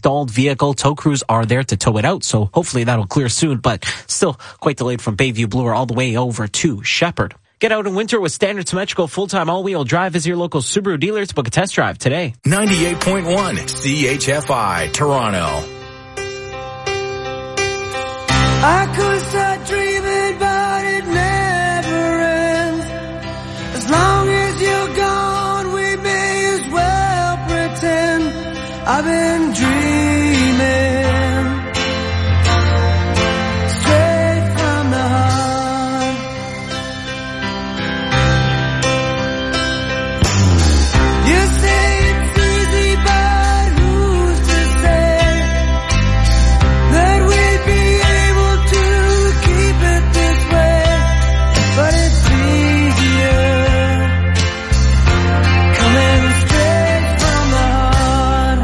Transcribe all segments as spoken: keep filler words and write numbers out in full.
stalled vehicle. Tow crews are there to tow it out, so hopefully that'll clear soon, but still quite delayed from Bayview Bloor all the way over to Shepherd. Get out in winter with Standard Symmetrical full-time all-wheel drive. Visit your local Subaru dealer to book a test drive today. ninety-eight point one C H F I, Toronto. I could start dreaming, but it never ends. As long as you're gone, we may as well pretend I've been dreaming. Straight from the heart. You say it's easy, but who's to say that we'd be able to keep it this way? But it's easier coming straight from the heart.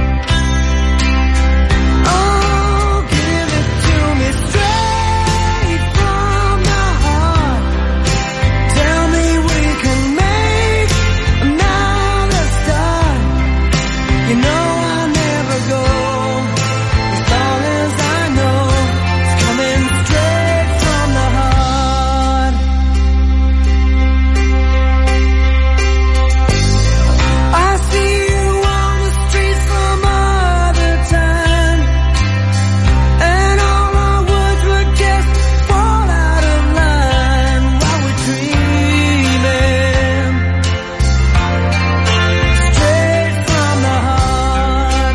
Oh, give it to me straight from the heart. Tell me we can make another start. You know I'll never go as long as I know it's coming straight from the heart. I see you on the street some other time, and all our words would just fall out of line while we're dreaming. Straight from the heart.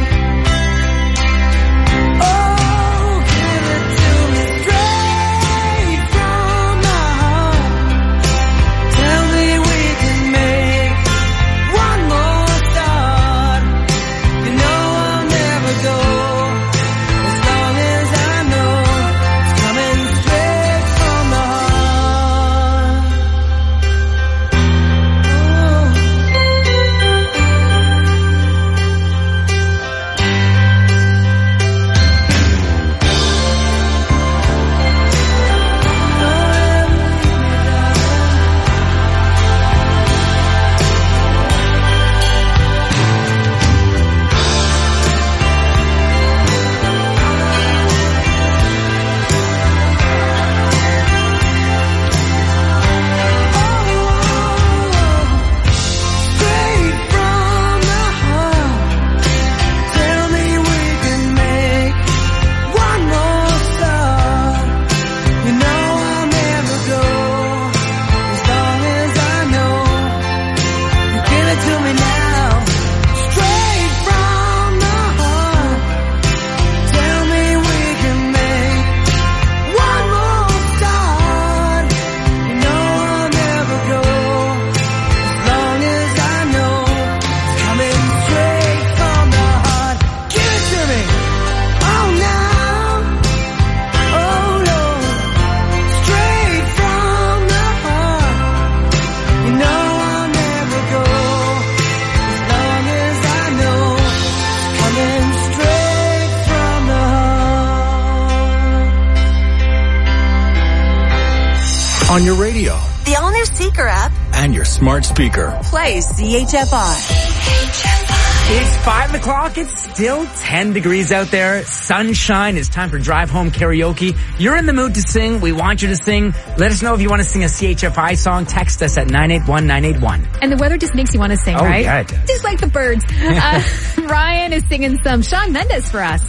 Oh, give it to me straight from the heart. Tell me we can make one more start. You know I'll never go as long as I know it's coming straight from the heart. Straight from the heart. Tell me we can make one more start. You know I'll never go as long as I know you give it to me now. Straight from the heart. Tell me we can make one more start. You know I'll never go as long as I know it's coming straight from the heart. Give it to me. Oh, now. Oh, Lord. Straight from the heart. You know I'll never go as long as I know it's coming straight from the heart. On your radio The all-new Seeker app. and your smart speaker. Play C H F I. It's five o'clock. It's still ten degrees out there. Sunshine. It's time for drive home karaoke. You're in the mood to sing. We want you to sing. Let us know if you want to sing a C H F I song. Text us at nine eight one nine eight one. And the weather just makes you want to sing, Oh, right? yeah, it does. Just like the birds. Uh, Ryan is singing some Shawn Mendes for us.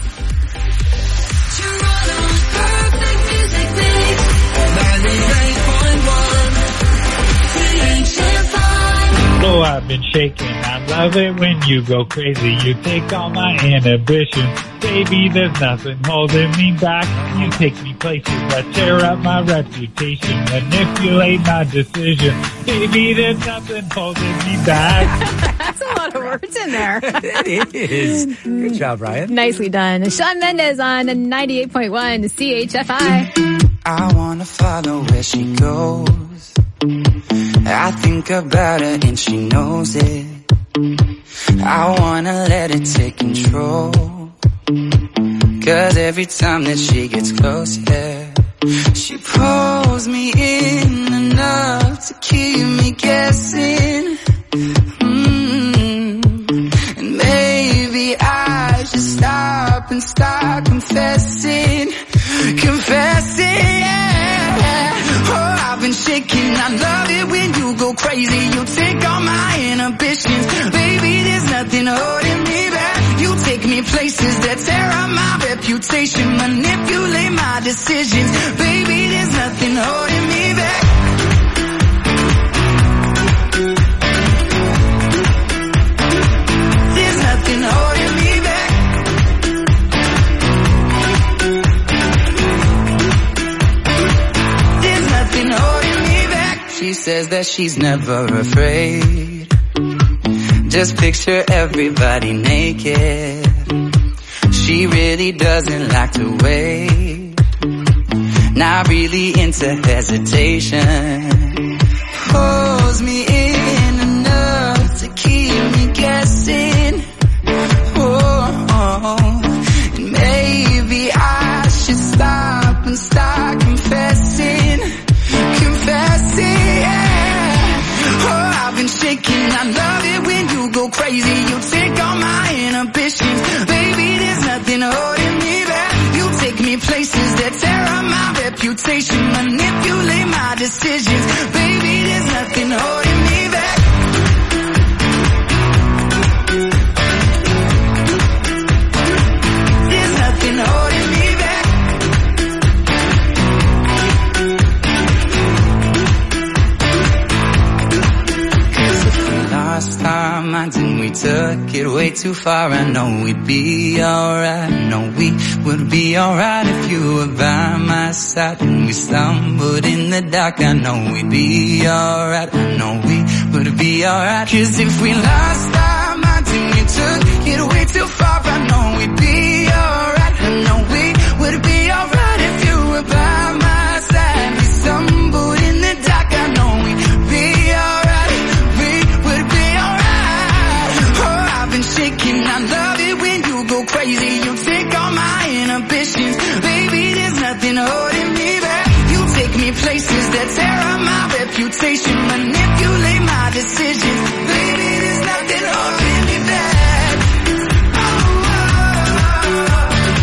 Oh, I've been shaking. I love it when you go crazy. You take all my inhibitions. Baby, there's nothing holding me back. You take me places that tear up my reputation. Manipulate my decision. Baby, there's nothing holding me back. That's a lot of words in there. It is. Good job, Ryan. Nicely done. Shawn Mendes on ninety-eight point one C H F I. I wanna follow where she goes. I think about her and she knows it. I wanna let it take control. Cause every time that she gets close, yeah, she pulls me in enough to keep me guessing. Mm-hmm. And maybe I should stop stop and start confessing, confessing, yeah. Oh, I've been shaking, I love it when you go crazy. You take all my inhibitions, baby, there's nothing holding me back. You take me places that tear up my reputation, manipulate my decisions, baby, there's nothing holding me back. There's nothing holding me back. There's nothing holding me back. She says that she's never afraid. Just picture everybody naked. She really doesn't like to wait. Not really into hesitation. Pulls me in enough to keep me guessing. Oh, oh. And maybe I should stop and start confessing, confessing, yeah. Oh, I've been shaking, I love it when you go crazy. You take all my inhibitions, baby, there's nothing holding me back. You take me places that tear up my reputation, manipulate my decisions, baby, there's nothing holding me back. There's nothing holding me back. Cause if we lost our minds and we took it way too far, I know we'd be alright. I know we would be alright if you were by my side. When we stumbled in the dark, I know we'd be alright. I know we would be alright. Cause if we lost our minds and we took it way too far, I know we'd be alright. I know we would be alright if you were by my side. We stumbled in the dark, I know we'd be alright. We would be alright. Oh, I've been shaking, I love it when you go crazy. You take all my inhibitions, baby, there's nothing holding me back. You take me places that tear up my reputation, manipulate my decisions, baby, there's nothing holding me back. Oh, oh, oh.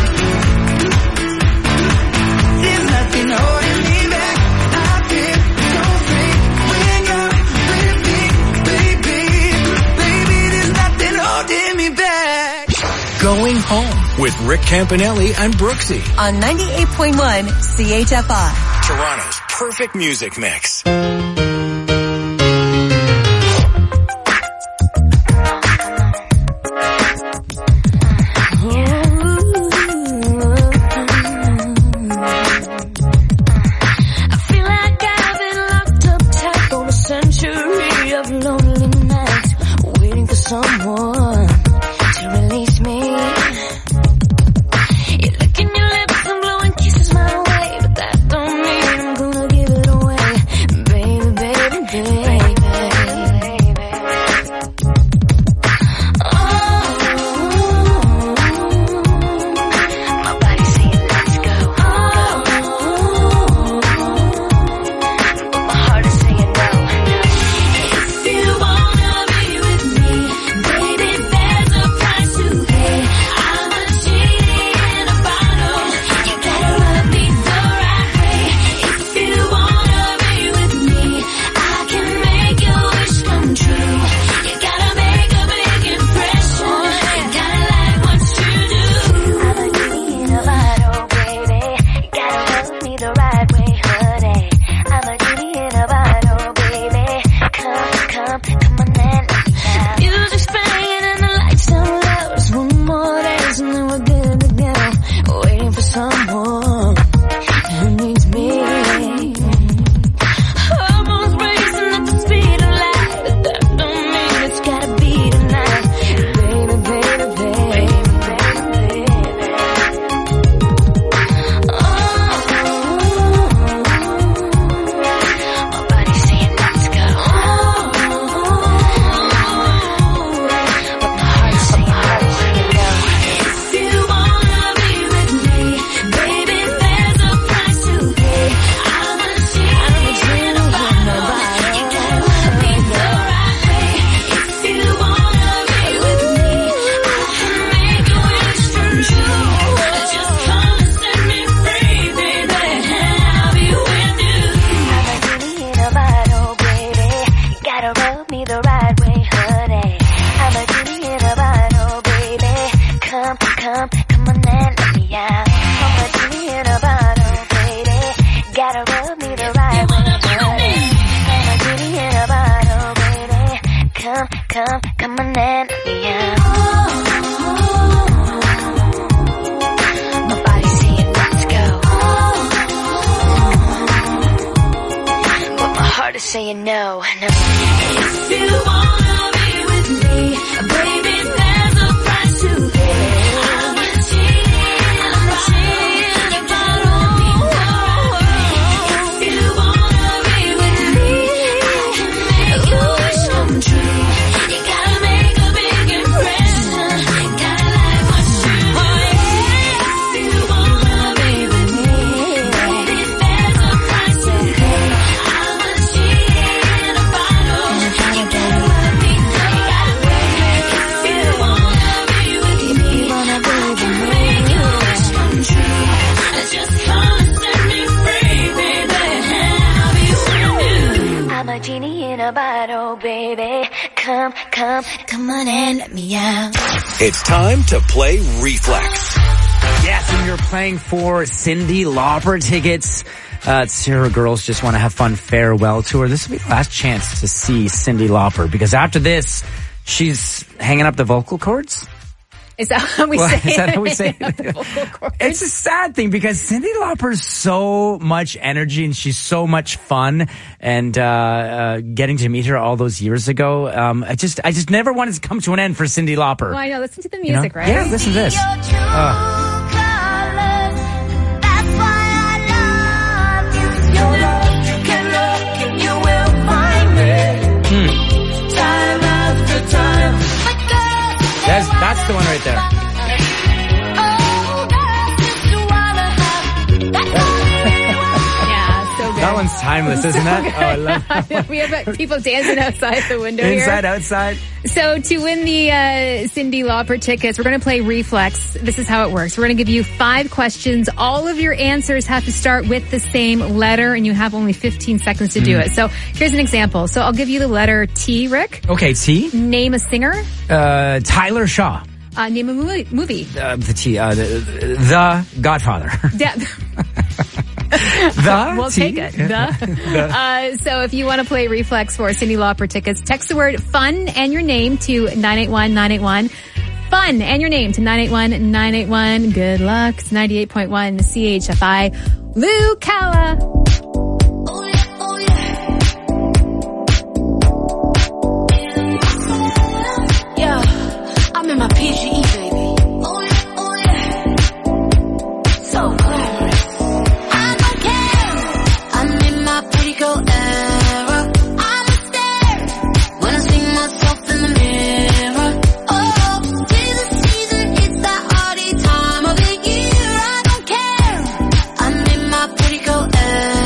There's nothing holding me back. I feel so free when you're with me, baby, baby, there's nothing holding me back. Going Home with Rick Campanelli and Brooksy On ninety-eight point one C H F I. Toronto's perfect music mix. I feel like I've been locked up tight for a century of lonely nights, waiting for someone to release me. You're licking your lips and blowing kisses my way, but that don't mean I'm gonna give it away. Baby, come, come on and let me out. I'm a genie in a bottle, baby. Gotta rub me the right way, buddy. I'm a genie in a bottle, baby. Come, come, come on and let me out. My body's saying let's go, but my heart is saying no, no. If you wanna be with me, baby, there's a price to pay. I'm a genie, I'm a genie in a bottle. If you wanna be with me, I can make your wish come true. You gotta make a big impression. Gotta like what you do. If you wanna be with me, baby, there's a price to pay. I'm a genie in a bottle. You gotta let me know. If you wanna be with me, wanna be with me, make your wish come true. Just come and set me free, baby. I'll be with you. I'm a genie in a bottle, baby. Come, come, come on and let me out. It's time to play Reflex. Yes, and you're playing for Cyndi Lauper tickets. Uh, Sarah Girls Just Want to Have Fun farewell tour. This will be the last chance to see Cyndi Lauper because after this, she's hanging up the vocal cords. Is that how we Well, say is that it? how we say it? The vocal cords. It's a sad thing because Cyndi Lauper's so much energy and she's so much fun. And uh, uh getting to meet her all those years ago, um, I just I just never wanted to come to an end for Cyndi Lauper. Well, I know. Listen to the You know? music, right? Yeah, listen to this. Your true colors, that's why I love you. Your love, you can look and you will find me. Time after time. But girl, That's that's the one right there. oh, girl, just wanna have. That's all Yeah, so good. That one's timeless, isn't it? Oh, I love that one. We have uh, people dancing outside the window Inside, here. outside. So to win the uh, Cyndi Lauper tickets, we're going to play Reflex. This is how it works. We're going to give you five questions. All of your answers have to start with the same letter, and you have only fifteen seconds to do Mm. it. So here's an example. So I'll give you the letter T, Rick. Okay, T. Name a singer. Uh, Tyler Shaw. Uh, name a movie. movie. Uh, the T. Uh, the, the Godfather. De- The We'll T. take it. The. Uh, so if you want to play Reflex for Cyndi Lauper tickets, text the word fun and your name to nine eight one nine eight one. Fun and your name to nine eight one nine eight one. Good luck. It's ninety-eight point one C H F I. Lou Calla. Oh yeah, oh yeah. Yeah, I'm in my P G E, baby. Oh yeah, oh yeah. So glamorous. I don't care. I'm in my pretty girl era. I'm a star when I see myself in the mirror. Oh, tis the season, it's that hardy time of the year. I don't care. I'm in my pretty girl era.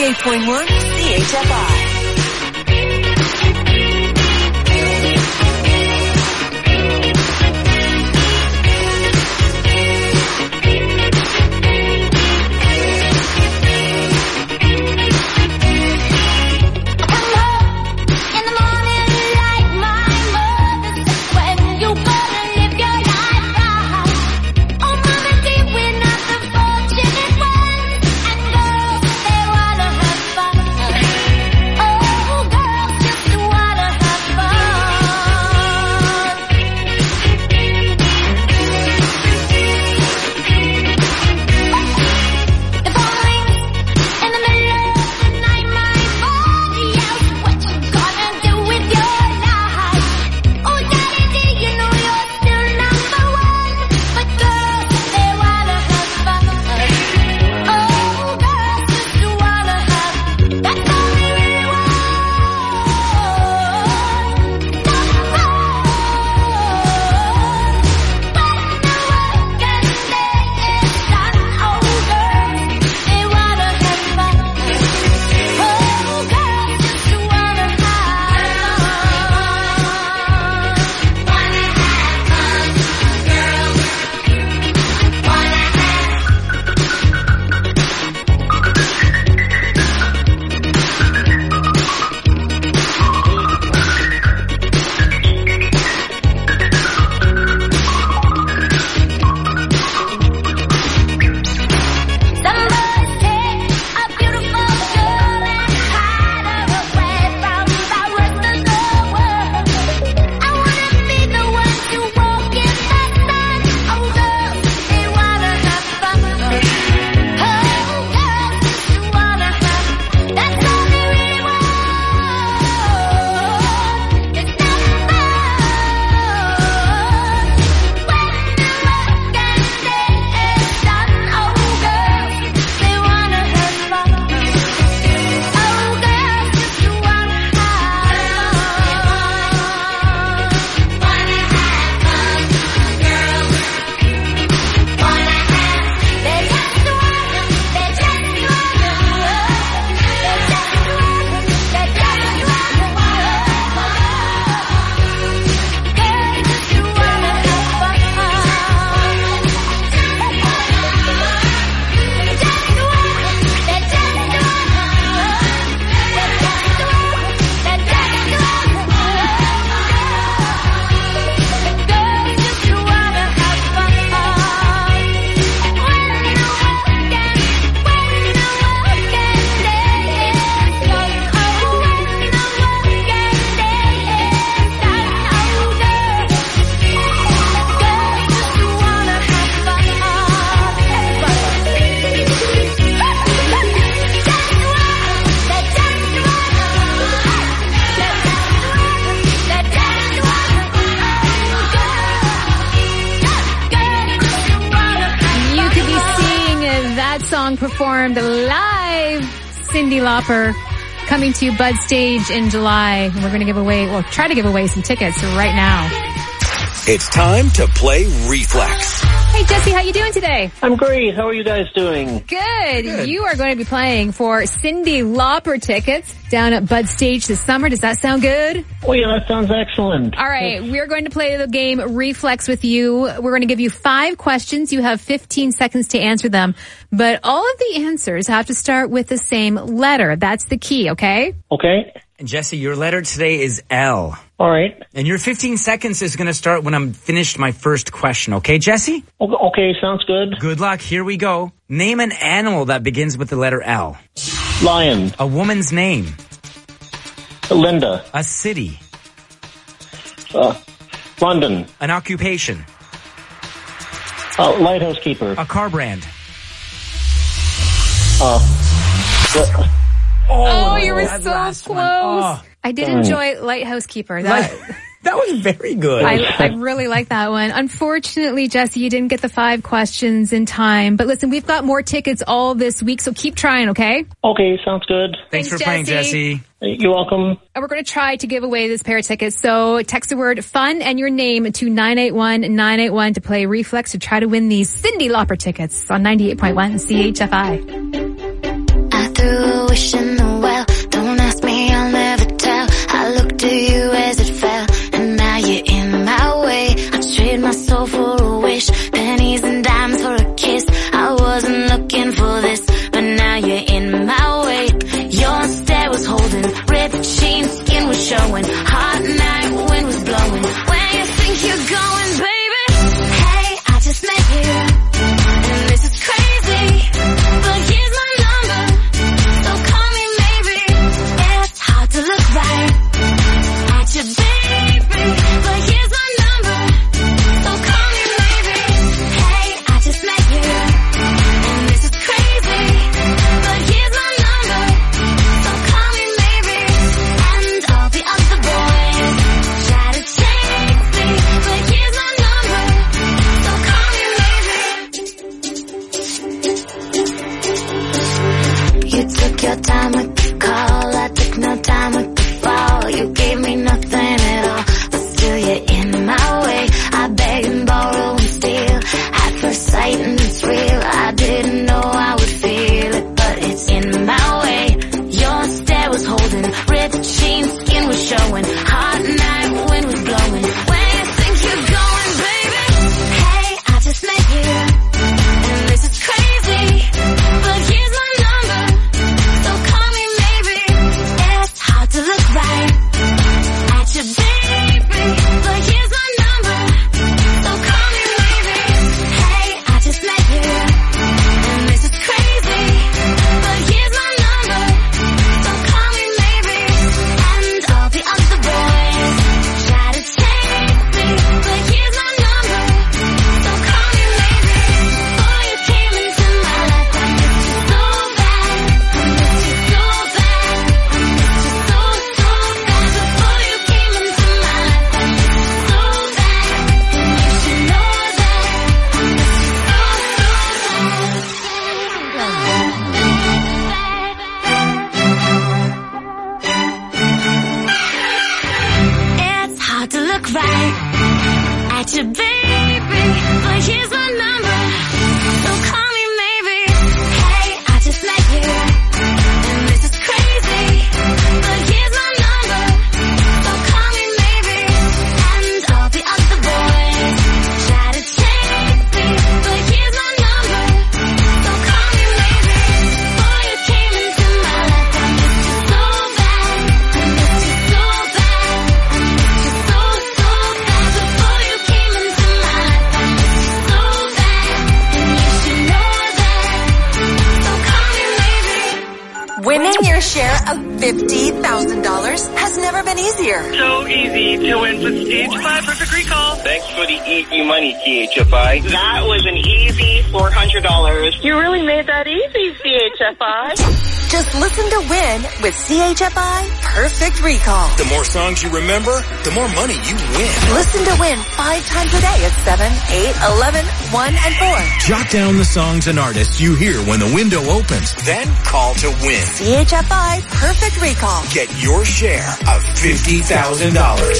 ninety-eight point one C H F I. In the morning, like my mother said, when you gonna live your life right? Oh, mama, dear, we're not the fortunate ones, and girls, they wanna have fun. Oh, girls just wanna have fun. The phone rings in the middle of the night, my body yells, what you gonna do with your life? Oh, daddy, dear, you know you're still number one, but girls, they wanna have fun. Oh, girls just wanna have, that's all they really want. Have fun. When the work and day is done, oh, girls, they wanna have fun. Oh, girls just wanna have fun. Wanna have fun. Girls wanna have Somebody take a beautiful girl and hide her away from the rest of the world. I wanna be the one to walk in the sun. Oh, girls, they wanna have fun. Oh, girls just wanna have, that's all they really want. It's not fun. When the work and day is done, oh, girls, they wanna have fun. Oh, girls just wanna have fun. Wanna have fun. Girls wanna have, they just wanna, they just wanna, they just You could be seeing that song performed live. Cyndi Lauper coming to Bud Stage in July. And we're going to give away, well, try to give away some tickets right now. It's time to play Reflex. Hey, Jesse, how you doing today? I'm great. How are you guys doing? Good. You are going to be playing for Cyndi Lauper tickets down at Bud Stage this summer. Does that sound good? Oh yeah, that sounds excellent. All right, we're going to play the game Reflex with you. We're going to give you five questions. You have fifteen seconds to answer them, but all of the answers have to start with the same letter. That's the key, okay? Okay. And Jesse, your letter today is L. All right. And your fifteen seconds is going to start when I'm finished my first question. Okay, Jesse? O- Okay, sounds good. Good luck. Here we go. Name an animal that begins with the letter L. Lion. A woman's name. Linda. A city. Uh, London. An occupation. Uh, lighthouse keeper. A car brand. Uh, uh, Oh, you were that so last close. one. Oh. I did Darn. enjoy Lighthouse Keeper. That, That was very good. I, I really like that one. Unfortunately, Jesse, you didn't get the five questions in time. But listen, we've got more tickets all this week, so keep trying, okay? okay, sounds good. Thanks, Thanks, for playing, Jesse. Jesse. You're welcome. And we're going to try to give away this pair of tickets. So text the word fun and your name to nine eight one nine eight one to play Reflex to try to win these Cyndi Lauper tickets on ninety-eight point one C H F I. I threw a wishing well. Don't ask me, I'll never tell. I looked at you as it fell, and now you're in my way. I trade my soul for a wish, pennies and dimes for a kiss. I wasn't looking for this, but now you're in my way. Your stare was holding, ripped jeans, skin was showing. Hot night, wind was blowing. Where you think you're going, baby? Hey, I just met you, and this is crazy, but here's my number, so call me maybe. It's hard to look right at you, baby, but here's my number, so call me maybe. Hey, I just met you, and this is crazy, but here's my number, so call me maybe. And all the other boys try to chase me, but here's my number, so call me maybe. You took your time with the call, I took no time with the fall. You gave me nothing at all, but still you're in my way. I beg and borrow and steal, at first sight and it's real. I didn't know I would feel it, but it's in my way. Your stare was holding, ripped jeans, skin was showing. Hot night, wind was blowing. Where you think you're going, baby? Hey, I just met you, and this is crazy, but here's my number, so call me maybe. It's hard to look right at you, baby, but here's my number, so call me maybe. Hey, I just met you, and this is crazy, but here's my number, so call me maybe. And all the other boys try to chase me, but here's my number, so call me maybe. Before you came into my life, I missed you so bad, I missed you so bad, I missed you so, so bad. Before you came into my life, I missed you so bad, and you should know that I missed you so, so bad. It's hard to look right at you, baby, but here's my number, so call me maybe. Hey, I just met you, and this is crazy, but here's my number, so call me maybe. And all the other boys try to chase me, but here's my number, so call me maybe. Before you came into my life, I missed you so bad, I missed you so bad, I missed you so, so bad. Before you came into my life, I missed you so bad, and you should know that, so call me maybe. Winning your share of fifty thousand dollars has never been easier. So easy to win with C H F I Perfect Recall. Thanks for the easy money, C H F I. That was an easy four hundred dollars. You really made that easy, C H F I. Just listen to win with C H F I Perfect Recall. The more songs you remember, the more money you win. Listen to win five times a day at seven, eight, eleven, one, and four. Jot down the songs and artists you hear when the window opens. Then call to win. C H F I Perfect Recall. Get your share of fifty thousand dollars.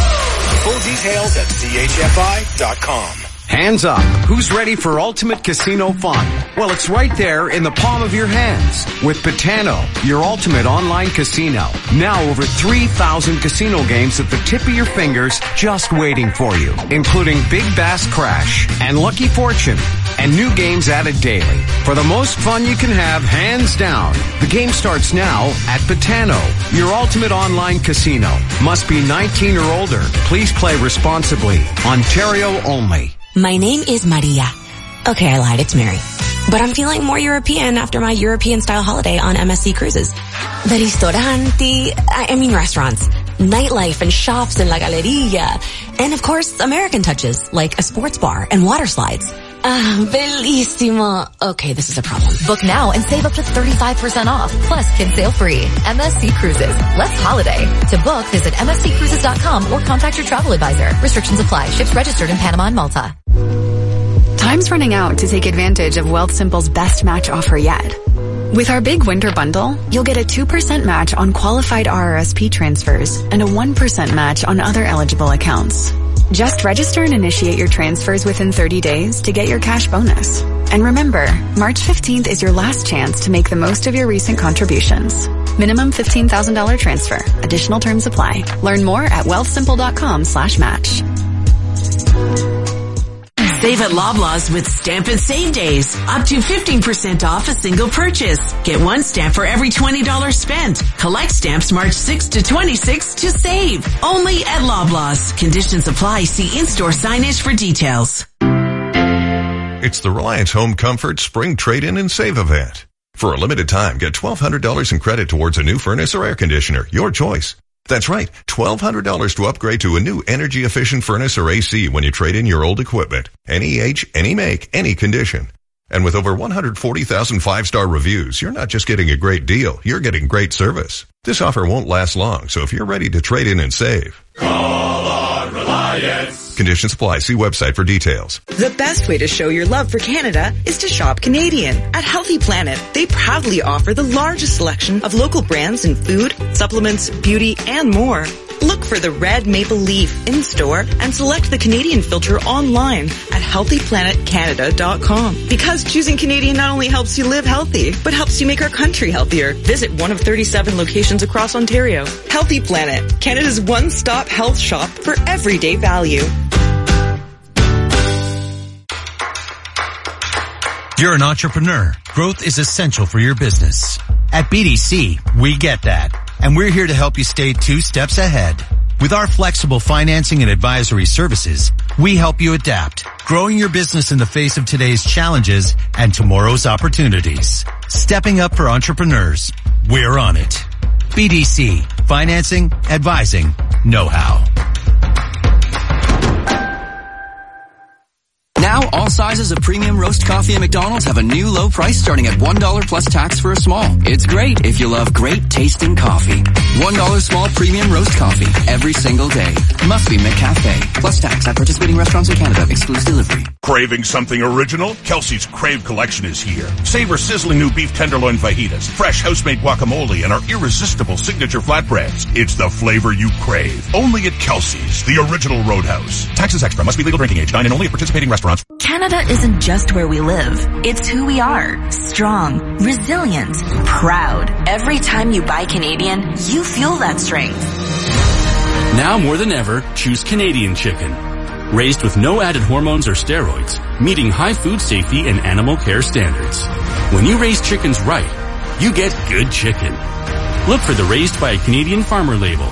Full details at C H F I dot com. Hands up. Who's ready for ultimate casino fun? Well, it's right there in the palm of your hands with Betano, your ultimate online casino. Now over three thousand casino games at the tip of your fingers just waiting for you, including Big Bass Crash and Lucky Fortune and new games added daily. For the most fun you can have, hands down. The game starts now at Betano, your ultimate online casino. Must be nineteen or older. Please play responsibly. Ontario only. My name is Maria. Okay, I lied. It's Mary. But I'm feeling more European after my European-style holiday on M S C Cruises. The ristoranti, I I mean restaurants, nightlife and shops and La Galleria. And of course, American touches, like a sports bar and water slides. Ah, bellissimo. Okay, this is a problem. Book now and save up to thirty-five percent off. Plus, kids sail free. M S C Cruises. Let's holiday. To book, visit M S C cruises dot com or contact your travel advisor. Restrictions apply. Ships registered in Panama and Malta. Time's running out to take advantage of Wealthsimple's best match offer yet. With our big winter bundle, you'll get a two percent match on qualified R R S P transfers and a one percent match on other eligible accounts. Just register and initiate your transfers within thirty days to get your cash bonus. And remember, March fifteenth is your last chance to make the most of your recent contributions. Minimum fifteen thousand dollars transfer. Additional terms apply. Learn more at wealthsimple.com slash match. Save at Loblaws with Stamp and Save Days. Up to fifteen percent off a single purchase. Get one stamp for every twenty dollars spent. Collect stamps March sixth to twenty-sixth to save. Only at Loblaws. Conditions apply. See in-store signage for details. It's the Reliance Home Comfort Spring Trade-In and Save event. For a limited time, get twelve hundred dollars in credit towards a new furnace or air conditioner. Your choice. That's right, twelve hundred dollars to upgrade to a new energy-efficient furnace or A C when you trade in your old equipment. Any age, any make, any condition. And with over one hundred forty thousand five-star reviews, you're not just getting a great deal, you're getting great service. This offer won't last long, so if you're ready to trade in and save, call on Reliance. Conditions apply. See website for details. The best way to show your love for Canada is to shop Canadian. At Healthy Planet, they proudly offer the largest selection of local brands in food, supplements, beauty, and more. Look for the red maple leaf in store and select the Canadian filter online at healthy planet canada dot com. Because choosing Canadian not only helps you live healthy, but helps you make our country healthier. Visit one of thirty-seven locations across Ontario. Healthy Planet, Canada's one-stop health shop for everyday value. You're an entrepreneur. Growth is essential for your business. At B D C, we get that. And we're here to help you stay two steps ahead. With our flexible financing and advisory services, we help you adapt, growing your business in the face of today's challenges and tomorrow's opportunities. Stepping up for entrepreneurs. We're on it. B D C. Financing, advising, know-how. Now, all sizes of premium roast coffee at McDonald's have a new low price starting at one dollar plus tax for a small. It's great if you love great tasting coffee. one dollar small premium roast coffee every single day. Must be McCafe. Plus tax at participating restaurants in Canada. Excludes delivery. Craving something original? Kelsey's Crave Collection is here. Savor sizzling new beef tenderloin fajitas, fresh house-made guacamole, and our irresistible signature flatbreads. It's the flavor you crave. Only at Kelsey's, the original Roadhouse. Taxes extra. Must be legal drinking age. Dine in only at participating restaurants. Canada isn't just where we live. It's who we are. Strong, resilient, proud. Every time you buy Canadian, you feel that strength. Now more than ever, choose Canadian chicken. Raised with no added hormones or steroids, meeting high food safety and animal care standards. When you raise chickens right, you get good chicken. Look for the Raised by a Canadian Farmer label.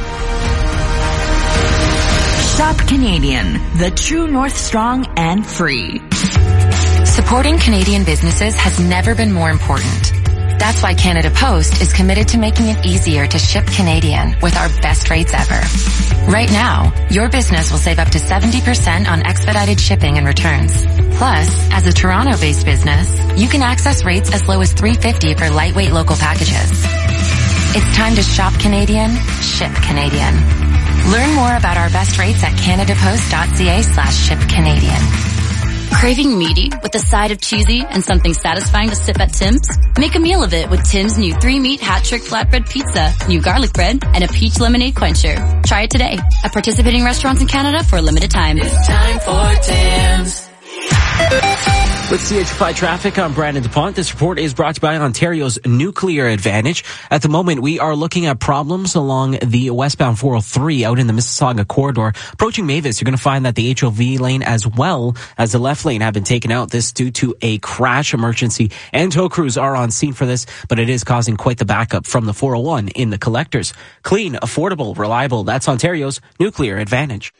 Shop Canadian, the true North Strong and free. Supporting Canadian businesses has never been more important. That's why Canada Post is committed to making it easier to ship Canadian with our best rates ever. Right now, your business will save up to seventy percent on expedited shipping and returns. Plus, as a Toronto-based business, you can access rates as low as three dollars and fifty cents for lightweight local packages. It's time to shop Canadian, ship Canadian. Learn more about our best rates at canadapost.ca slash ship Canadian. Craving meaty with a side of cheesy and something satisfying to sip at Tim's? Make a meal of it with Tim's new three-meat hat-trick flatbread pizza, new garlic bread, and a peach lemonade quencher. Try it today at participating restaurants in Canada for a limited time. It's time for Tim's. With C H F I traffic, I'm Brandon DuPont. This report is brought to you by Ontario's Nuclear Advantage. At the moment, we are looking at problems along the westbound four oh three out in the Mississauga corridor. Approaching Mavis, you're going to find that the H O V lane as well as the left lane have been taken out. This due to a crash emergency, and tow crews are on scene for this, but it is causing quite the backup from the four oh one in the collectors. Clean, affordable, reliable. That's Ontario's Nuclear Advantage.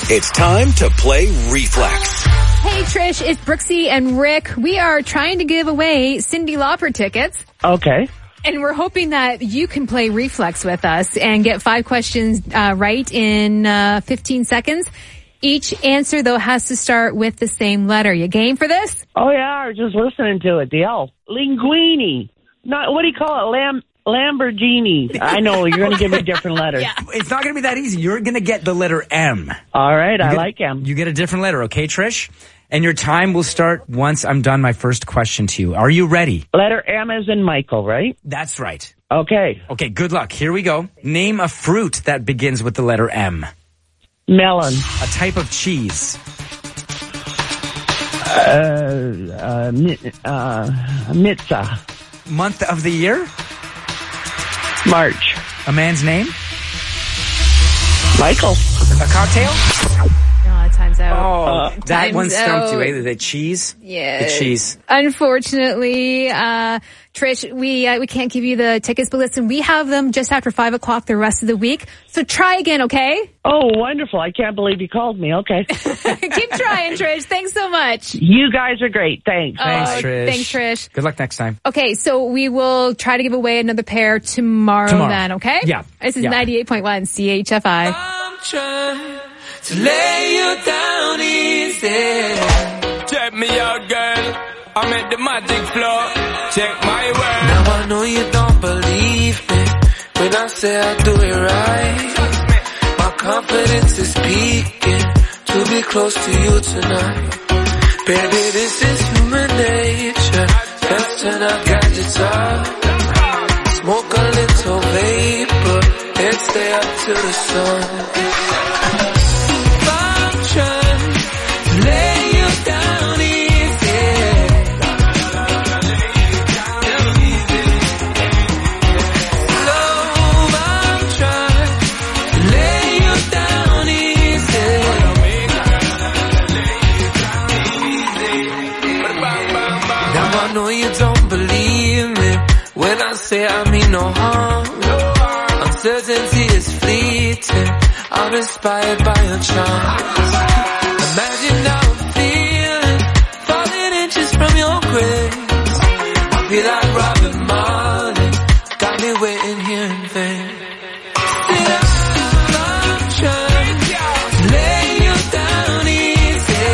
It's time to play Reflex. Hey, Trish, it's Brooksy and Rick. We are trying to give away Cyndi Lauper tickets. Okay. And we're hoping that you can play Reflex with us and get five questions uh, right in uh, fifteen seconds. Each answer, though, has to start with the same letter. You game for this? Oh, yeah, I was just listening to it. The L. Linguini. Not, what do you call it? Lam- Lamborghini. I know, you're going to give me different letters. Yeah. It's not going to be that easy. You're going to get the letter M. All right, you I get, like M. You get a different letter, okay, Trish? And your time will start once I'm done my first question to you. Are you ready? Letter M as in Michael, right? That's right. Okay. Okay, good luck. Here we go. Name a fruit that begins with the letter M. Melon. A type of cheese. Uh, uh, mi- uh, Mitza. Month of the year? March. A man's name? Michael. A cocktail? Oh, time's out. Oh, that Time's one stumped out. you, eh? The cheese? Yeah. The cheese. Unfortunately, uh, Trish, we uh, we can't give you the tickets, but listen, we have them just after five o'clock the rest of the week. So try again, okay? Oh, wonderful. I can't believe you called me. Okay. Keep trying, Trish. Thanks so much. You guys are great. Thanks. Thanks, Oh, Trish. thanks, Trish. Good luck next time. Okay, so we will try to give away another pair tomorrow, Tomorrow. then, okay? Yeah. This is Yeah. ninety-eight point one C H F I. I'm trying to lay you down easy. Check me out, girl. I'm at the magic floor. Check my word. Now I know you don't believe me when I say I do it right. My confidence is peaking to be close to you tonight. Baby, this is human nature. Let's turn our gadgets off. Smoke a little vapor and stay up to the sun. I'm trying to lay you down easy. Love, I'm trying to lay you down easy. Now I know you don't believe me when I say I mean no harm. Uncertainty is fleeting. I'm inspired by your charm. Imagine how I'm feeling, falling inches from your grace. I feel like Robert Marley, got me waiting here in vain. Still, I'm trying to lay you down easy.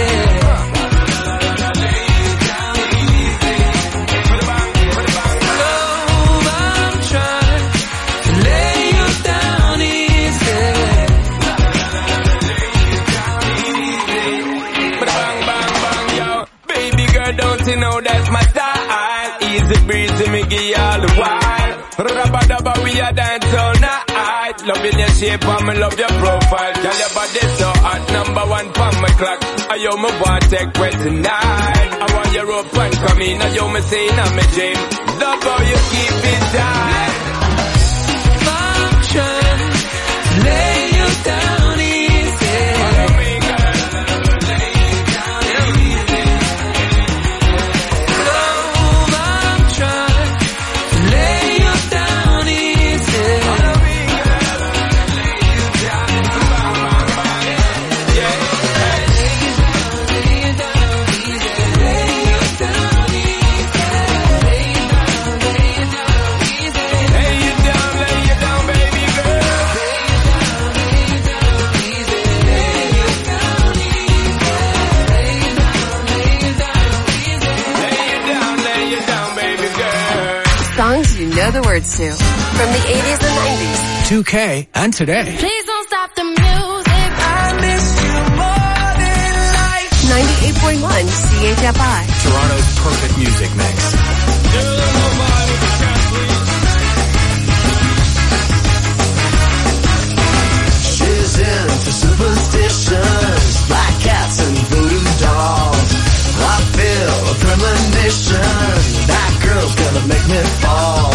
Love, I'm trying to lay you down easy. Bang, bang, bang, yo. Baby girl, don't you know that's my style? Easy breezy, me give you all the while. Rabba dabba, we a dance all night. Loving your shape, and me love your profile. Girl, your body so hot, number one for my clock. I yo me want take well tonight. I want your rope and come in. I yo me say in my dream. Love how you keep it tight. I'm trying to lay you down easy. Love, I'm trying to lay you down easy. Lay you down, lay you down, baby girl. Lay you down, lay you down, baby girl. Songs you know the words to from the eighties and nineties. two K and today. Please don't stop the music. I miss you more than life. ninety-eight point one C H F I. Toronto's perfect music mix. She's into superstitions, black cats and voodoo dolls. I feel a premonition, that girl's gonna make me fall.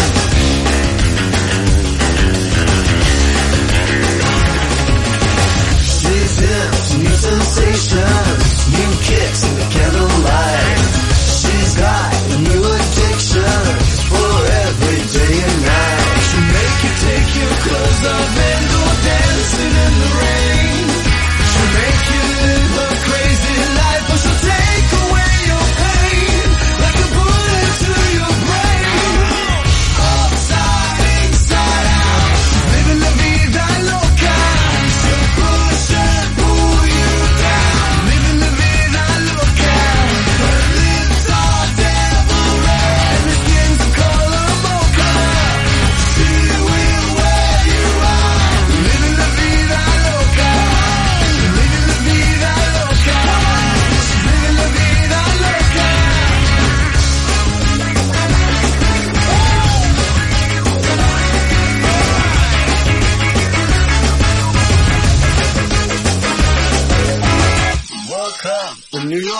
She's into new sensations, new kicks in the candlelight. She's got a new addiction,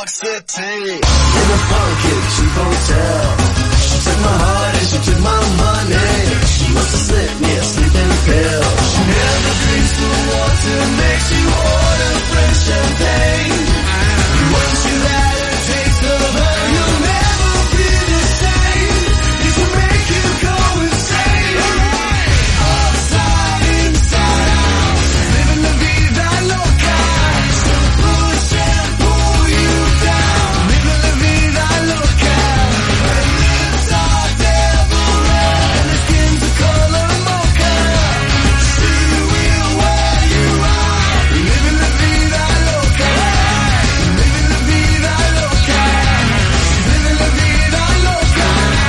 York City, in a funky cheap hotel. She took my heart and she took my money. She must have slipped me a sleeping pill. She never drinks the water, makes you order French champagne. Once you had a taste of her, you'll never be the same. It will make you go insane. Upside, inside out, living la vida loca. She'll push and pull you down, living la vida loca. Her lips are devil red and her skin's the color mocha. She will wear you out, living la vida loca. Living la vida loca. Living la vida loca.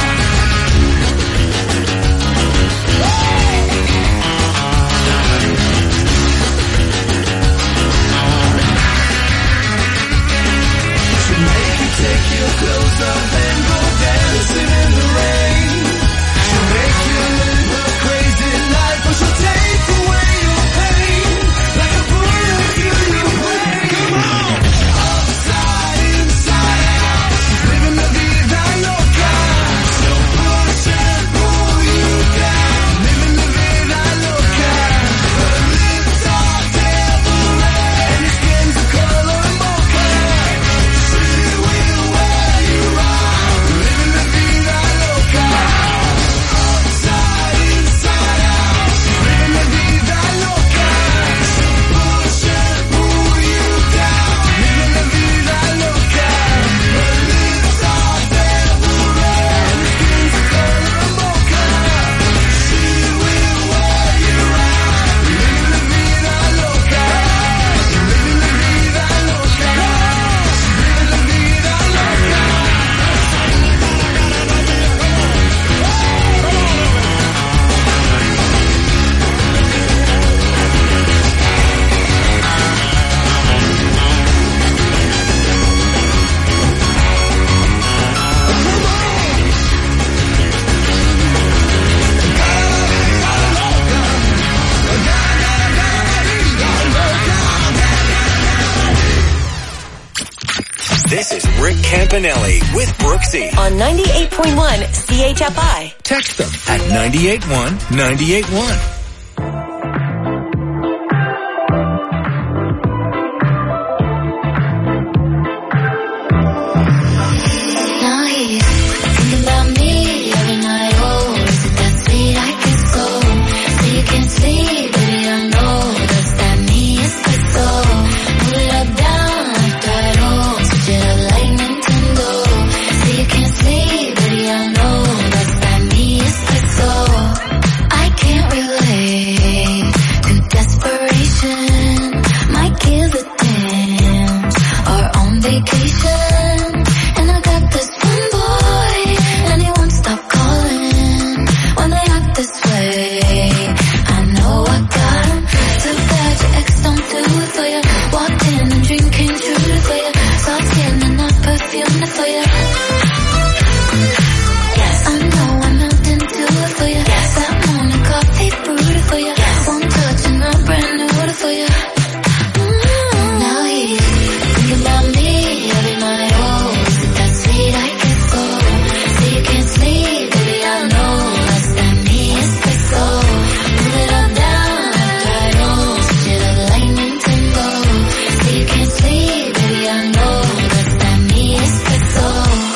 She'll make you take your clothes off and go dancing in the rain. She'll make you live a crazy life, or she'll take away your pain like a bullet through your brain. Come on! Upside, inside out, she's living la vida loca. She'll push and pull you down, living la vida loca. Her lips are devil red and her skin's the color mocha. She will wear you out, living la vida loca. Upside, inside out, she's living la vida loca. She'll push and pull you down, living la vida loca. Her lips are devil red and her skin's the color mocha. She will wear you out, living la vida loca. Living la vida loca. Living la vida loca. This is Rick Campanelli with Brooksy. On ninety-eight point one C H F I. Text them at nine eight one nine eight one. Now he's thinking about me every night. Oh, is it that sweet? I can go. So you can't sleep, baby. I know that's that me. It's like so. Move it up, down, left, right. Oh, switch it up like Nintendo. So you can't sleep, baby. I know that's that me. It's like so. I can't relate to desperation. Might give a damn. Or on vacation. And I got this one boy, and he won't stop calling when they act this way. I know I got him. Too bad your ex don't do it for you. Walked in and dream came true for you. Soft skin and not perfume for you. Yes, I know I'm not into it for you. Yes, that morning coffee brewed for you. Yes, one touch and I'm brand new for you. Mm, now he's thinking about me every night. Oh, is it that sweet? I can go. So you can't sleep, baby. I know that's that me. It's like so. Move it up, down, left, right. Oh, switch it up like Nintendo. So you can't sleep, baby. I know that's that me. It's like so.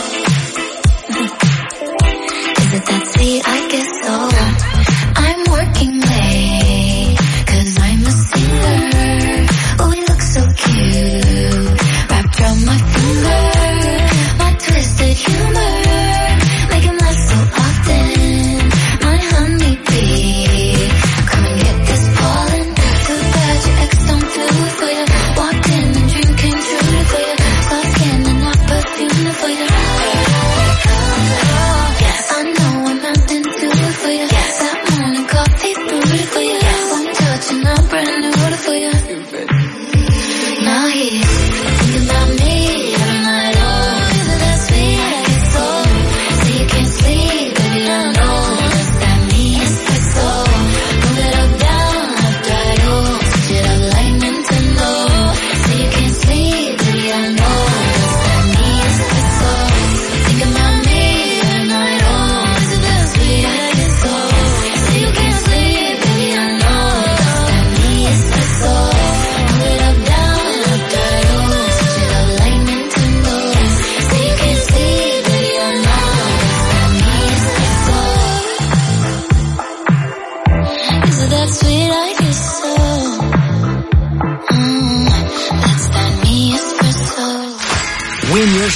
Is it that sweet? I guess so. I'm working late, cause I'm a singer. Oh, we look so cute, wrapped around my finger. My twisted humor, make him laugh so often. My honeybee, come and get this pollen. Too bad your ex don't do it for you. Walked in and dream came true for you. Soft skin and not perfume for you. Yes, I know I'm not into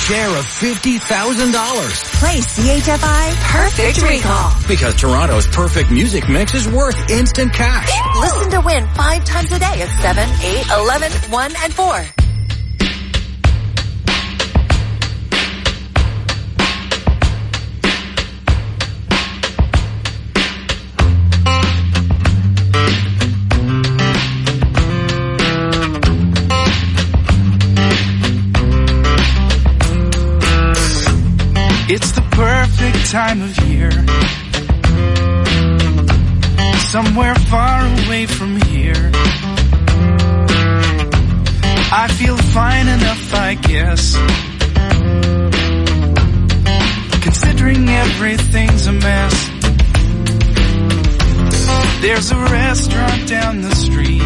share of fifty thousand dollars. Play C H F I Perfect Recall. Because Toronto's perfect music mix is worth instant cash. Listen to win five times a day at seven, eight, eleven, one, and four. It's the perfect time of year. Somewhere far away from here. I feel fine enough, I guess. Considering everything's a mess. There's a restaurant down the street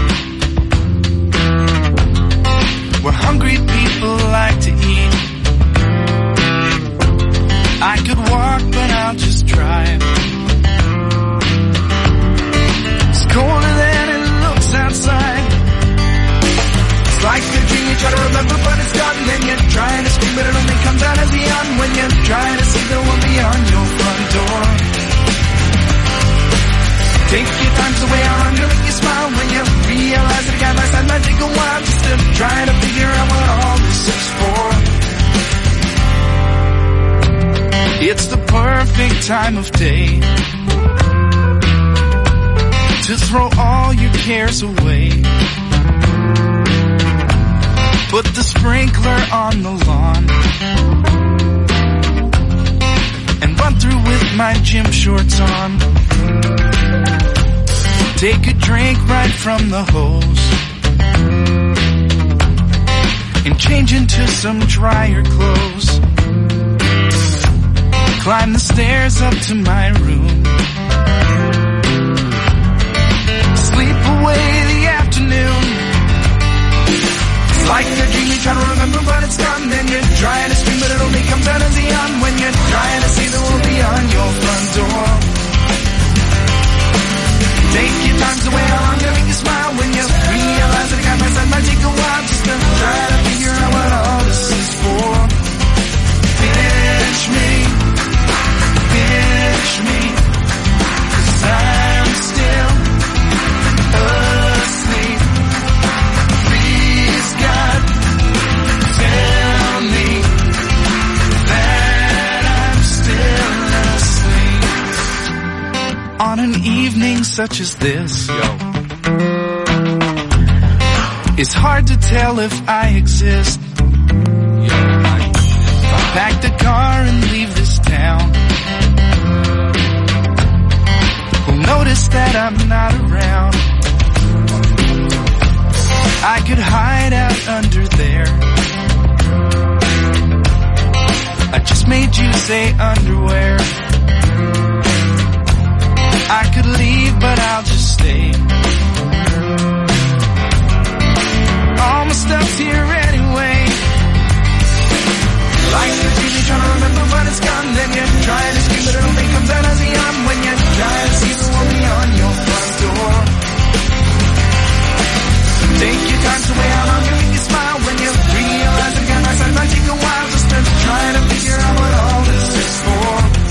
where hungry people like to eat. I could walk, but I'll just drive. It's colder than it looks outside. It's like a dream you try to remember, but it's gone. Then you're trying to scream, but it only comes out as a yawn when you're trying to see the one beyond your front door. Take your time so way out under make you smile when you realize that a guy my side might take a while just to try to figure out what all this is for. It's the perfect time of day to throw all your cares away. Put the sprinkler on the lawn and run through with my gym shorts on. Take a drink right from the hose and change into some drier clothes. Climb the stairs up to my room. Sleep away the afternoon. It's like a dream you try to remember, but it's gone. Then you're trying to scream, but it only comes out as a yawn when you're trying to see the world beyond your front door. Take your time to wait on to make you smile when you realize that a guy my side might take a while just to try to figure out what all this is for. Pinch me. Pinch me, 'cause I'm still asleep. Please, God, tell me that I'm still asleep. On an evening such as this, yo, it's hard to tell if I exist. Yo, pack the car and leave this town. Notice that I'm not around. I could hide out under there. I just made you say underwear. I could leave, but I'll just stay. All my stuff's here anyway. Like the T V trying to remember, but it's gone. Then you're trying to scream, but it only comes out as a yawn when you're trying to see the one beyond your front door. Take your time to weigh how long you make you smile when you realize that a guy my side might take a while just to try to figure out what all this is for.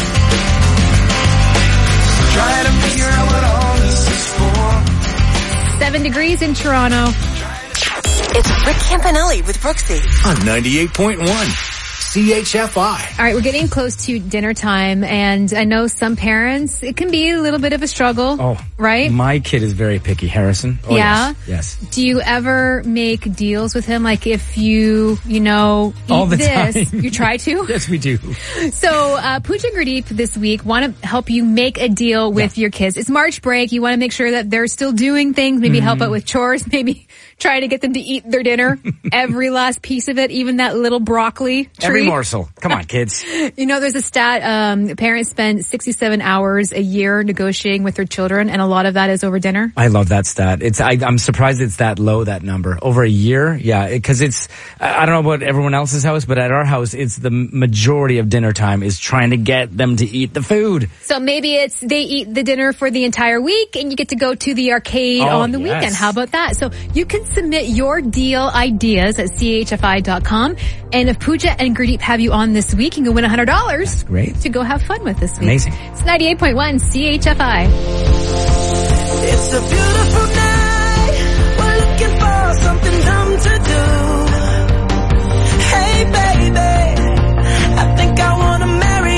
Try to figure out what all this is for. Seven degrees in Toronto. It's Rick Campanelli with Brooksy on ninety-eight point one. C H F I. All right, we're getting close to dinner time, and I know some parents, it can be a little bit of a struggle, Oh, right? My kid is very picky, Harrison. Oh, Yeah? Yes. yes. Do you ever make deals with him? Like if you, you know, eat All the this, time. you try to? Yes, we do. So, uh, Pooja and Gurdeep this week want to help you make a deal with yeah. your kids. It's March break. You want to make sure that they're still doing things, maybe mm-hmm. help out with chores, maybe try to get them to eat their dinner, every last piece of it, even that little broccoli tree. Every morsel. Come on, kids. You know, there's a stat, um, parents spend sixty-seven hours a year negotiating with their children, and a lot of that is over dinner. I love that stat. It's, I, I'm surprised it's that low, that number. Over a year? Yeah, because it, it's, I don't know about everyone else's house, but at our house, it's the majority of dinner time is trying to get them to eat the food. So maybe it's, they eat the dinner for the entire week, and you get to go to the arcade oh, on the yes. weekend. How about that? So you can submit your deal ideas at C H F I dot com, and if Pooja and Gurdeep Jeep have you on this week. You can win one hundred dollars. Great. To go have fun with this week. Amazing. It's ninety-eight point one C H F I. It's a beautiful night. We're looking for something dumb to do. Hey, baby, I think I want to marry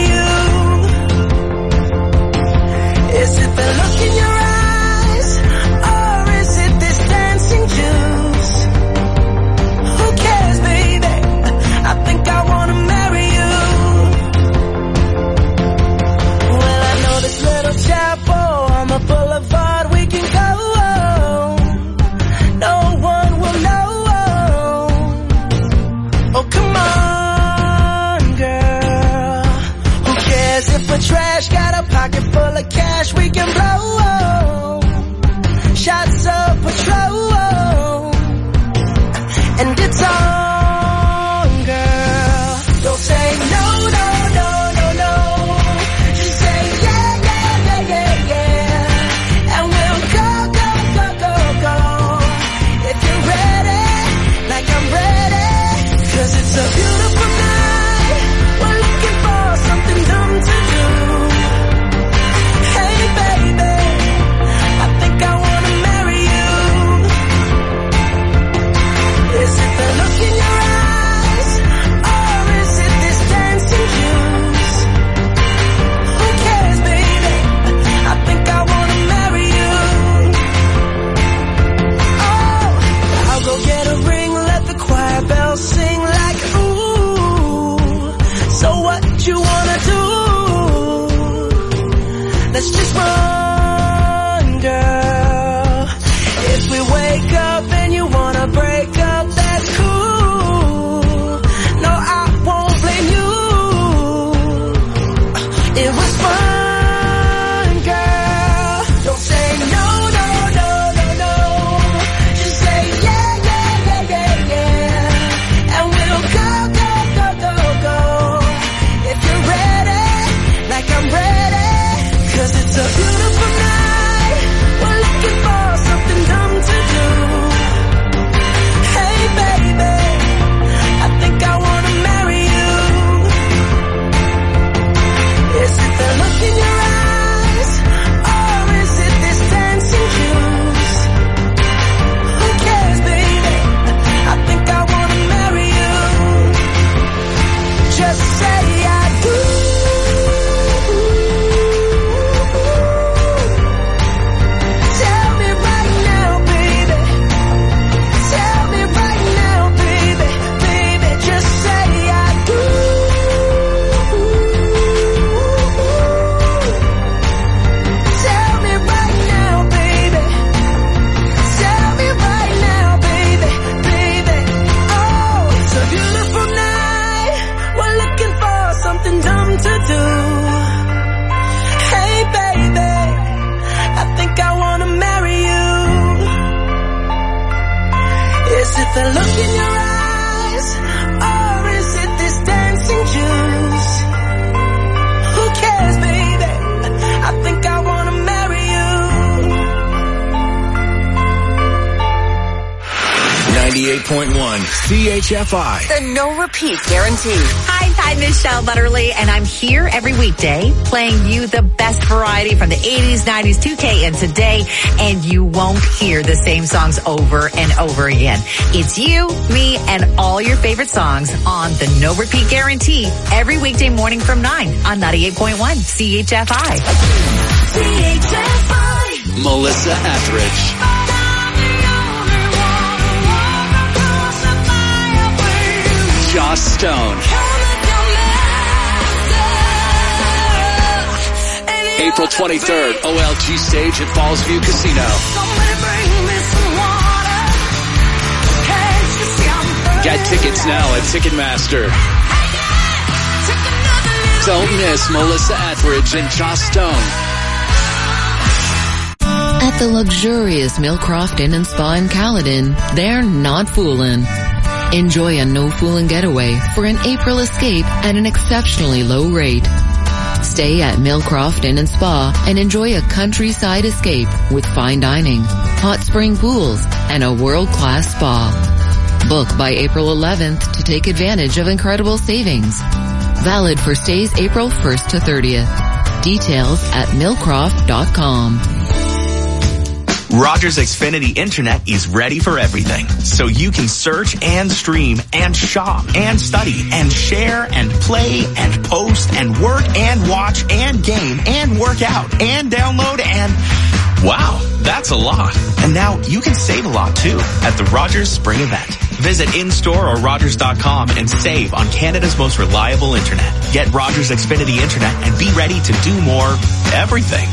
you. Is it the look in your eyes, or is it this dancing juice? Who cares, baby? I think I want to marry you. Well, I know this little chapel on the boulevard we can go. No one will know. Oh, come on, girl. Who cares if we're trash? Got a pocket full of cash we can blow. Shots of Patrol. And it's on, girl. Don't say no, no, no, no, no. Just say yeah, yeah, yeah, yeah, yeah. And we'll go, go, go, go, go. If you're ready, like I'm ready. Cause it's a beautiful night. We're looking for something dumb to do. Hey, baby, I think I wanna marry you. Is it the look in your eyes, or is it this dancing juice? Who cares, baby? I think I wanna marry you. Oh, I'll go get a ring, let the choir bells sing like ooh. So what you wanna do? Let's just run, girl. If we wake up and you wanna break up, that's cool. No, I won't blame you. It was fun, girl. Don't say no, no, no, no, no. Just say yeah, yeah, yeah, yeah, yeah. And we'll go, go, go, go, go. If you're ready, like I'm ready. Cause it's a beautiful night. We're looking for something dumb to do. Hey, baby, I think I wanna marry you. Is it the look in your eyes, or is it this dancing juice? Who cares, baby? I think I wanna marry you. Just say I do. Tell me right now, baby. Tell me right now, baby. Baby, just say I do. Tell me right now, baby. Tell me right now, baby. Baby, oh, it's a beautiful night. We're looking for something dumb to do. Hey, baby, I think I wanna marry you. Is it the look in your eyes, or is it this dancing juice? Who cares, baby? I think I wanna marry you. ninety-eight point one C H F I. The no repeat guarantee. Hi, I'm Michelle Butterly, and I'm here every weekday playing you the best variety from the eighties, nineties, two K, and today, and you won't hear the same songs over and over again. It's you, me, and all your favorite songs on the no repeat guarantee every weekday morning from nine on ninety-eight point one C H F I. C H F I. Melissa Etheridge. Joss Stone. April twenty-third, O L G stage at Fallsview Casino. Get tickets now at Ticketmaster. Don't miss Melissa Etheridge and Joss Stone. At the luxurious Millcroft Inn and Spa in Caledon, they're not fooling. Enjoy a no-fooling getaway for an April escape at an exceptionally low rate. Stay at Millcroft Inn and Spa and enjoy a countryside escape with fine dining, hot spring pools, and a world-class spa. Book by April eleventh to take advantage of incredible savings. Valid for stays April first to thirtieth. Details at millcroft dot com. Rogers Xfinity Internet is ready for everything, so you can search and stream and shop and study and share and play and post and work and watch and game and work out and download and... Wow, that's a lot. And now you can save a lot too at the Rogers Spring Event. Visit in-store or rogers dot com and save on Canada's most reliable internet. Get Rogers Xfinity Internet and be ready to do more everything.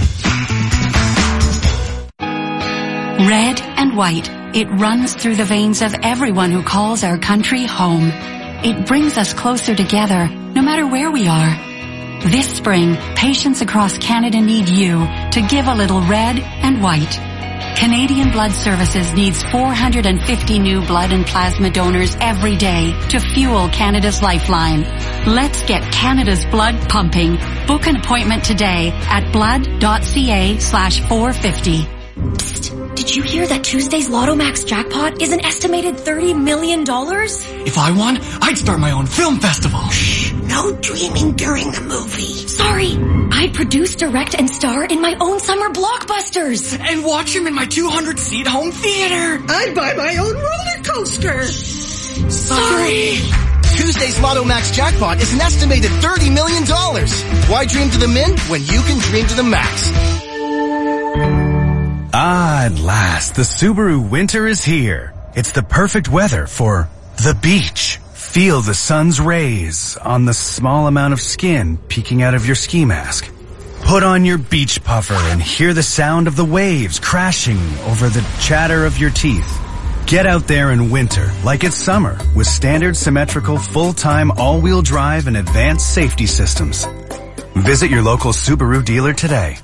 Red and white, it runs through the veins of everyone who calls our country home. It brings us closer together, no matter where we are. This spring, patients across Canada need you to give a little red and white. Canadian Blood Services needs four hundred fifty new blood and plasma donors every day to fuel Canada's lifeline. Let's get Canada's blood pumping. Book an appointment today at blood.ca slash 450. Did you hear that Tuesday's Lotto Max jackpot is an estimated thirty million dollars? If I won, I'd start my own film festival. Shh, no dreaming during the movie. Sorry, I'd produce, direct, and star in my own summer blockbusters. And watch them in my two hundred seat home theater. I'd buy my own roller coaster. Sorry. Tuesday's Lotto Max jackpot is an estimated thirty million dollars. Why dream to the min when you can dream to the max? Ah, at last, the Subaru winter is here. It's the perfect weather for the beach. Feel the sun's rays on the small amount of skin peeking out of your ski mask. Put on your beach puffer and hear the sound of the waves crashing over the chatter of your teeth. Get out there in winter like it's summer with standard symmetrical full-time all-wheel drive and advanced safety systems. Visit your local Subaru dealer today.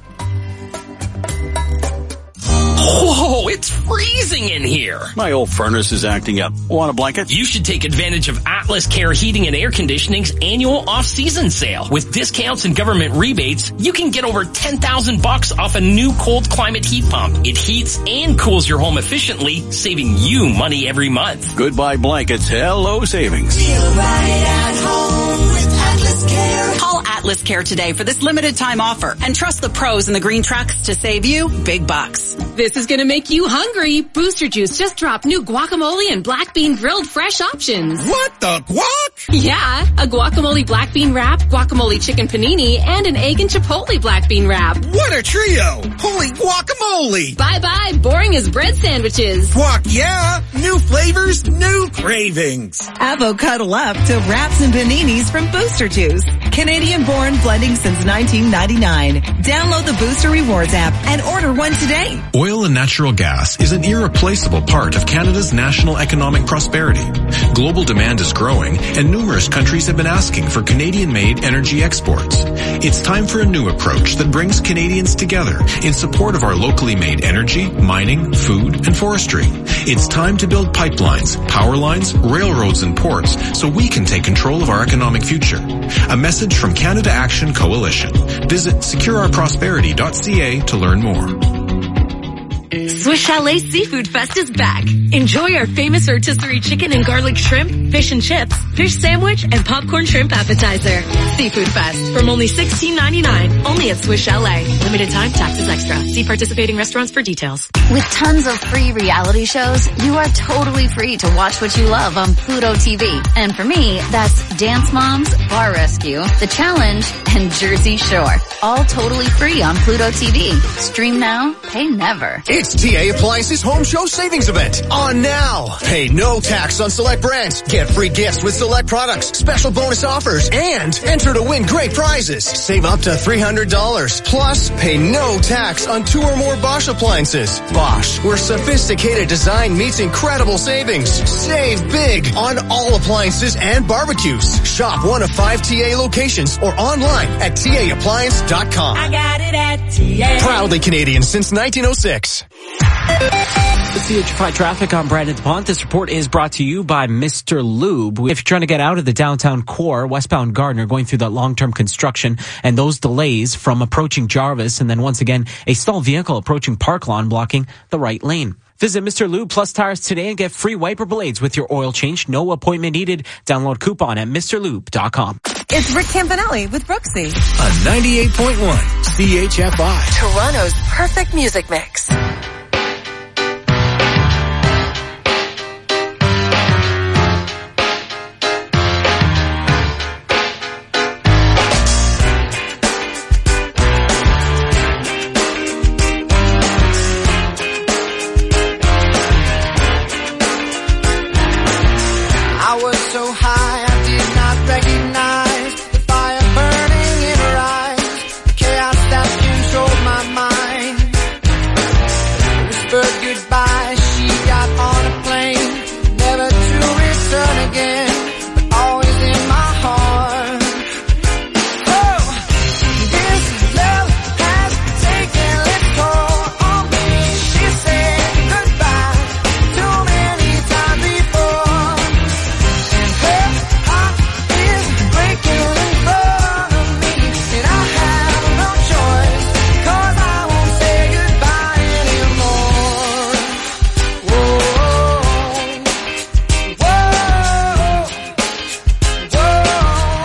Whoa, it's freezing in here. My old furnace is acting up. Want a blanket? You should take advantage of Atlas Care Heating and Air Conditioning's annual off-season sale. With discounts and government rebates, you can get over ten thousand bucks off a new cold climate heat pump. It heats and cools your home efficiently, saving you money every month. Goodbye blankets. Hello savings. Feel right at home with Atlas Care. Call Atlas Care today for this limited time offer and trust the pros in the green trucks to save you big bucks. This is gonna make you hungry. Booster Juice just dropped new guacamole and black bean grilled fresh options. What the guac? Yeah, a guacamole black bean wrap, guacamole chicken panini, and an egg and chipotle black bean wrap. What a trio! Holy guacamole! Bye-bye, boring as bread sandwiches. Guac, yeah! New flavors, new cravings. Avocado up to wraps and paninis from Booster Juice. Canadian-born blending since nineteen ninety-nine. Download the Booster Rewards app and order one today. Oil and natural gas is an irreplaceable part of Canada's national economic prosperity. Global demand is growing, and numerous countries have been asking for Canadian-made energy exports. It's time for a new approach that brings Canadians together in support of our locally made energy, mining, food, and forestry. It's time to build pipelines, power lines, railroads, and ports so we can take control of our economic future. A message from Canada Action Coalition. Visit secure our prosperity dot c a to learn more. Swiss Chalet Seafood Fest is back. Enjoy our famous rotisserie chicken and garlic shrimp, fish and chips, fish sandwich, and popcorn shrimp appetizer. Seafood Fest from only sixteen ninety-nine, only at Swiss Chalet. Limited time, taxes extra. See participating restaurants for details. With tons of free reality shows, you are totally free to watch what you love on Pluto T V. And for me, that's Dance Moms, Bar Rescue, The Challenge, and Jersey Shore. All totally free on Pluto T V. Stream now, pay never. It's T A Appliances Home Show Savings Event on now. Pay no tax on select brands. Get free gifts with select products, special bonus offers, and enter to win great prizes. Save up to three hundred dollars. Plus, pay no tax on two or more Bosch appliances. Bosch, where sophisticated design meets incredible savings. Save big on all appliances and barbecues. Shop one of five T A locations or online at T A appliance dot com. I got it at T A. Proudly Canadian since nineteen oh six. The C H F I traffic on Brandon DuPont. This report is brought to you by Mister Lube. If you're trying to get out of the downtown core, westbound Gardner, going through that long-term construction and those delays from approaching Jarvis, and then once again, a stalled vehicle approaching Park Lawn blocking the right lane. Visit Mister Lube Plus Tires today and get free wiper blades with your oil change. No appointment needed. Download coupon at Mr Lube dot com. It's Rick Campanelli with Brooksy. On ninety-eight point one C H F I. Toronto's perfect music mix.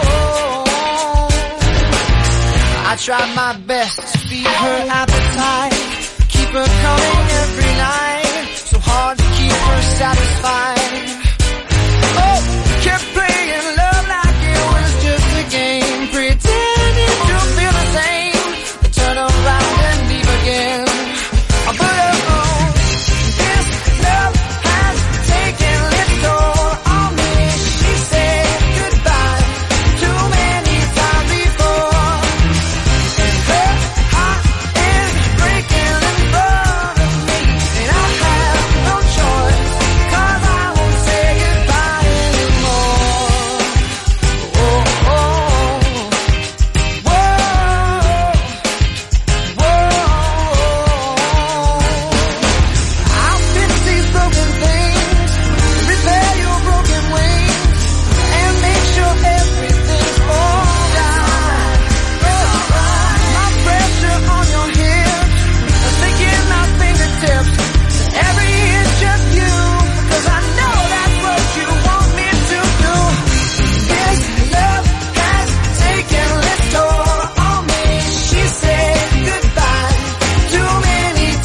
Tried my best to feed her appetite.